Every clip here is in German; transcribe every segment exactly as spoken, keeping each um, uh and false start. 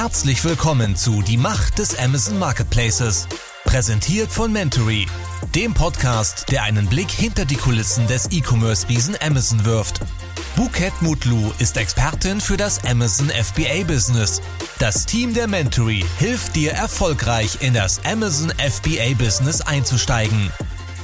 Herzlich willkommen zu Die Macht des Amazon Marketplaces. Präsentiert von Mentory, dem Podcast, der einen Blick hinter die Kulissen des E-Commerce-Riesen Amazon wirft. Buket Mutlu ist Expertin für das Amazon F B A-Business. Das Team der Mentory hilft dir, erfolgreich in das Amazon F B A-Business einzusteigen.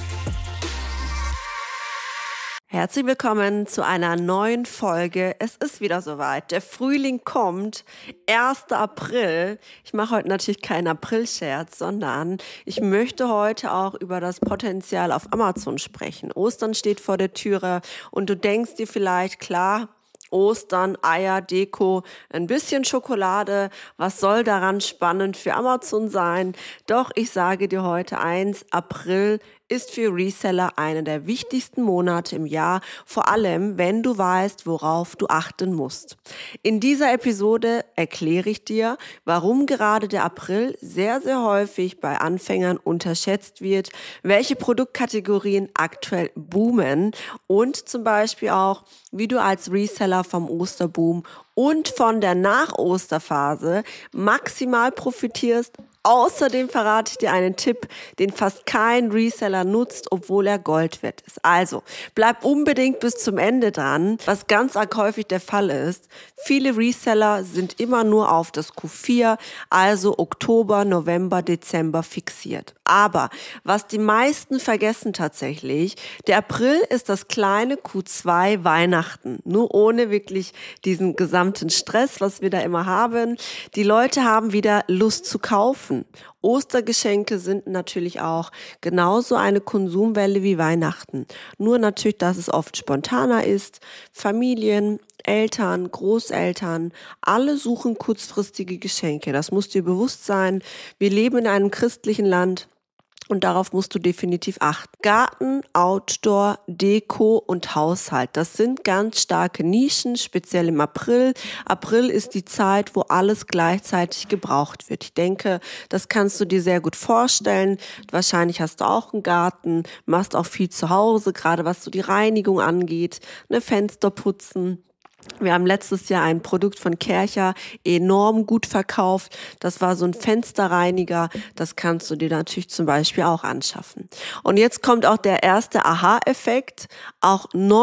Herzlich willkommen zu einer neuen Folge. Es ist wieder soweit. Der Frühling kommt, erster April. Ich mache heute natürlich keinen April-Scherz, sondern ich möchte heute auch über das Potenzial auf Amazon sprechen. Ostern steht vor der Türe und du denkst dir vielleicht, klar, Ostern, Eier, Deko, ein bisschen Schokolade. Was soll daran spannend für Amazon sein? Doch ich sage dir heute eins, April ist für Reseller einer der wichtigsten Monate im Jahr, vor allem wenn du weißt, worauf du achten musst. In dieser Episode erkläre ich dir, warum gerade der April sehr, sehr häufig bei Anfängern unterschätzt wird, welche Produktkategorien aktuell boomen und zum Beispiel auch, wie du als Reseller vom Osterboom und von der Nach-Osterphase maximal profitierst. Außerdem verrate ich dir einen Tipp, den fast kein Reseller nutzt, obwohl er Gold wert ist. Also, bleib unbedingt bis zum Ende dran, was ganz arg häufig der Fall ist. Viele Reseller sind immer nur auf das Q vier, also Oktober, November, Dezember fixiert. Aber was die meisten vergessen tatsächlich, der April ist das kleine Q zwei Weihnachten. Nur ohne wirklich diesen gesamten Stress, was wir da immer haben. Die Leute haben wieder Lust zu kaufen. Ostergeschenke sind natürlich auch genauso eine Konsumwelle wie Weihnachten. Nur natürlich, dass es oft spontaner ist. Familien, Eltern, Großeltern, alle suchen kurzfristige Geschenke. Das muss dir bewusst sein. Wir leben in einem christlichen Land. Und darauf musst du definitiv achten. Garten, Outdoor, Deko und Haushalt. Das sind ganz starke Nischen, speziell im April. April ist die Zeit, wo alles gleichzeitig gebraucht wird. Ich denke, das kannst du dir sehr gut vorstellen. Wahrscheinlich hast du auch einen Garten, machst auch viel zu Hause, gerade was so die Reinigung angeht, ne, Fenster putzen. Wir haben letztes Jahr ein Produkt von Kärcher enorm gut verkauft. Das war so ein Fensterreiniger. Das kannst du dir natürlich zum Beispiel auch anschaffen. Und jetzt kommt auch der erste Aha-Effekt. Auch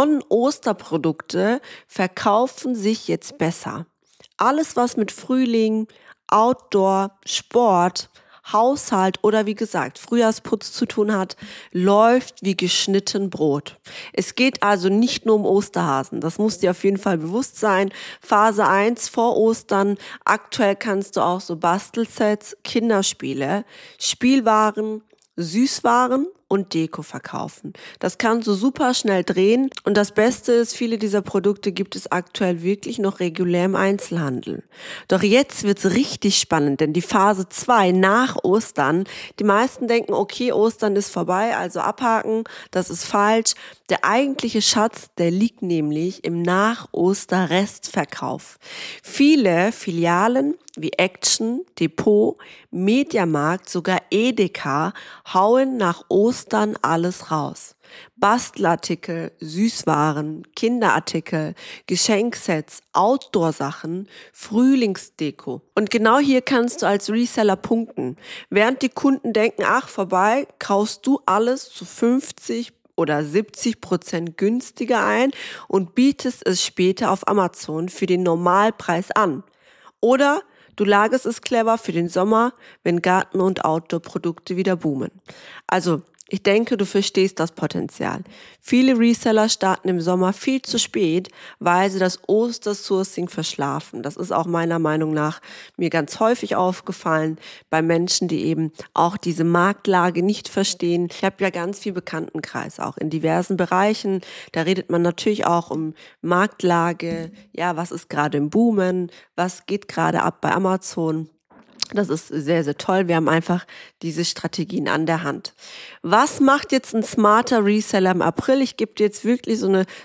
Non-Osterprodukte verkaufen sich jetzt besser. Alles, was mit Frühling, Outdoor, Sport, Haushalt oder wie gesagt Frühjahrsputz zu tun hat, läuft wie geschnitten Brot. Es geht also nicht nur um Osterhasen, das muss dir auf jeden Fall bewusst sein. Phase eins vor Ostern, aktuell kannst du auch so Bastelsets, Kinderspiele, Spielwaren, Süßwaren und Deko verkaufen. Das kannst du super schnell drehen und das Beste ist, viele dieser Produkte gibt es aktuell wirklich noch regulär im Einzelhandel. Doch jetzt wird's richtig spannend, denn die Phase zwei nach Ostern, die meisten denken, okay, Ostern ist vorbei, also abhaken, das ist falsch. Der eigentliche Schatz, der liegt nämlich im Nach-Oster-Restverkauf. Viele Filialen wie Action, Depot, Mediamarkt, sogar Edeka hauen nach Ostern alles raus. Bastelartikel, Süßwaren, Kinderartikel, Geschenksets, Outdoor-Sachen, Frühlingsdeko. Und genau hier kannst du als Reseller punkten. Während die Kunden denken, ach vorbei, kaufst du alles zu fünfzig oder siebzig Prozent günstiger ein und bietest es später auf Amazon für den Normalpreis an. Oder du lagerst es clever für den Sommer, wenn Garten- und Outdoor-Produkte wieder boomen. Also, ich denke, du verstehst das Potenzial. Viele Reseller starten im Sommer viel zu spät, weil sie das Ostersourcing verschlafen. Das ist auch meiner Meinung nach mir ganz häufig aufgefallen bei Menschen, die eben auch diese Marktlage nicht verstehen. Ich habe ja ganz viel Bekanntenkreis, auch in diversen Bereichen. Da redet man natürlich auch um Marktlage, ja, was ist gerade im Boomen, was geht gerade ab bei Amazon. Das ist sehr, sehr toll. Wir haben einfach diese Strategien an der Hand. Was macht jetzt ein smarter Reseller im April? Ich gebe dir jetzt wirklich so eine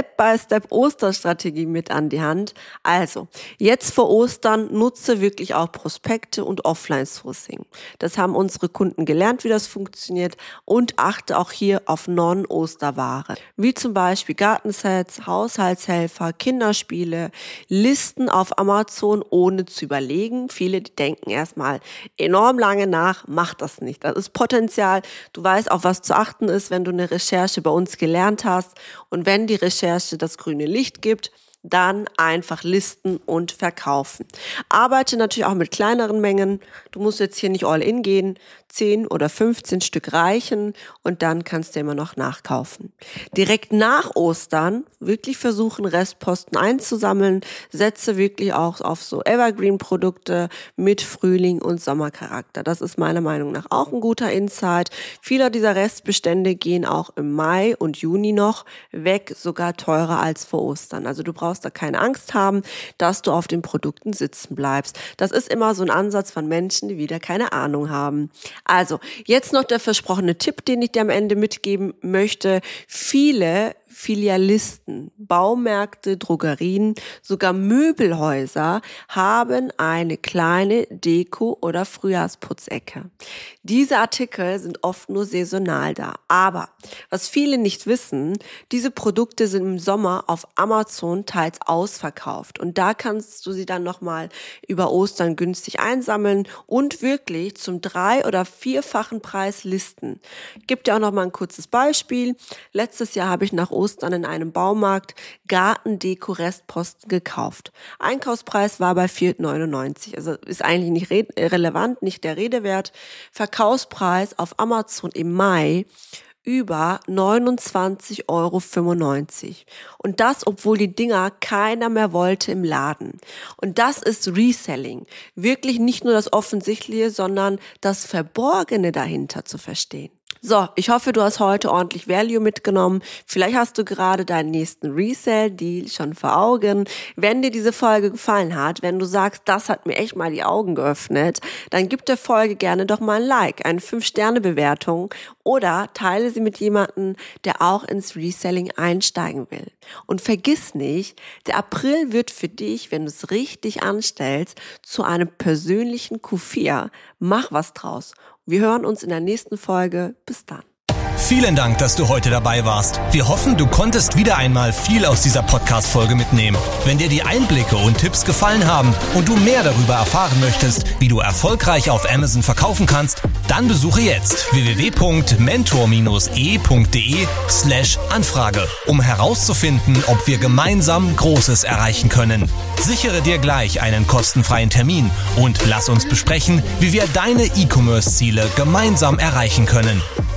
Step-by-Step-Osterstrategie mit an die Hand. Also, jetzt vor Ostern nutze wirklich auch Prospekte und Offline-Sourcing. Das haben unsere Kunden gelernt, wie das funktioniert, und achte auch hier auf Non-Osterware. Wie zum Beispiel Gartensets, Haushaltshelfer, Kinderspiele, Listen auf Amazon ohne zu überlegen. Viele, die denken erstmal enorm lange nach, mach das nicht. Das ist Potenzial. Du weißt, auf was zu achten ist, wenn du eine Recherche bei uns gelernt hast. Und wenn die Recherche das grüne Licht gibt, dann einfach listen und verkaufen. Arbeite natürlich auch mit kleineren Mengen. Du musst jetzt hier nicht all in gehen. zehn oder fünfzehn Stück reichen und dann kannst du immer noch nachkaufen. Direkt nach Ostern wirklich versuchen, Restposten einzusammeln. Setze wirklich auch auf so Evergreen-Produkte mit Frühling- und Sommercharakter. Das ist meiner Meinung nach auch ein guter Insight. Viele dieser Restbestände gehen auch im Mai und Juni noch weg, sogar teurer als vor Ostern. Also du brauchst da keine Angst haben, dass du auf den Produkten sitzen bleibst. Das ist immer so ein Ansatz von Menschen, die wieder keine Ahnung haben. Also, jetzt noch der versprochene Tipp, den ich dir am Ende mitgeben möchte. Viele Filialisten, Baumärkte, Drogerien, sogar Möbelhäuser haben eine kleine Deko- oder Frühjahrsputzecke. Diese Artikel sind oft nur saisonal da. Aber was viele nicht wissen, diese Produkte sind im Sommer auf Amazon teils ausverkauft. Und da kannst du sie dann nochmal über Ostern günstig einsammeln und wirklich zum drei- oder vierfachen Preis listen. Ich gebe dir auch nochmal ein kurzes Beispiel. Letztes Jahr habe ich nach Ostern Ostern in einem Baumarkt Gartendeko-Restposten gekauft. Einkaufspreis war bei vier neunundneunzig, also ist eigentlich nicht re- relevant, nicht der Rede wert. Verkaufspreis auf Amazon im Mai über neunundzwanzig Euro fünfundneunzig. Und das, obwohl die Dinger keiner mehr wollte im Laden. Und das ist Reselling. Wirklich nicht nur das Offensichtliche, sondern das Verborgene dahinter zu verstehen. So, ich hoffe, du hast heute ordentlich Value mitgenommen. Vielleicht hast du gerade deinen nächsten Resell-Deal schon vor Augen. Wenn dir diese Folge gefallen hat, wenn du sagst, das hat mir echt mal die Augen geöffnet, dann gib der Folge gerne doch mal ein Like, eine fünf Sterne Bewertung oder teile sie mit jemandem, der auch ins Reselling einsteigen will. Und vergiss nicht, der April wird für dich, wenn du es richtig anstellst, zu einem persönlichen Q vier. Mach was draus. Wir hören uns in der nächsten Folge. Bis dann. Vielen Dank, dass du heute dabei warst. Wir hoffen, du konntest wieder einmal viel aus dieser Podcast-Folge mitnehmen. Wenn dir die Einblicke und Tipps gefallen haben und du mehr darüber erfahren möchtest, wie du erfolgreich auf Amazon verkaufen kannst, dann besuche jetzt w w w punkt mentor bindestrich e punkt de slash Anfrage, um herauszufinden, ob wir gemeinsam Großes erreichen können. Sichere dir gleich einen kostenfreien Termin und lass uns besprechen, wie wir deine E-Commerce-Ziele gemeinsam erreichen können.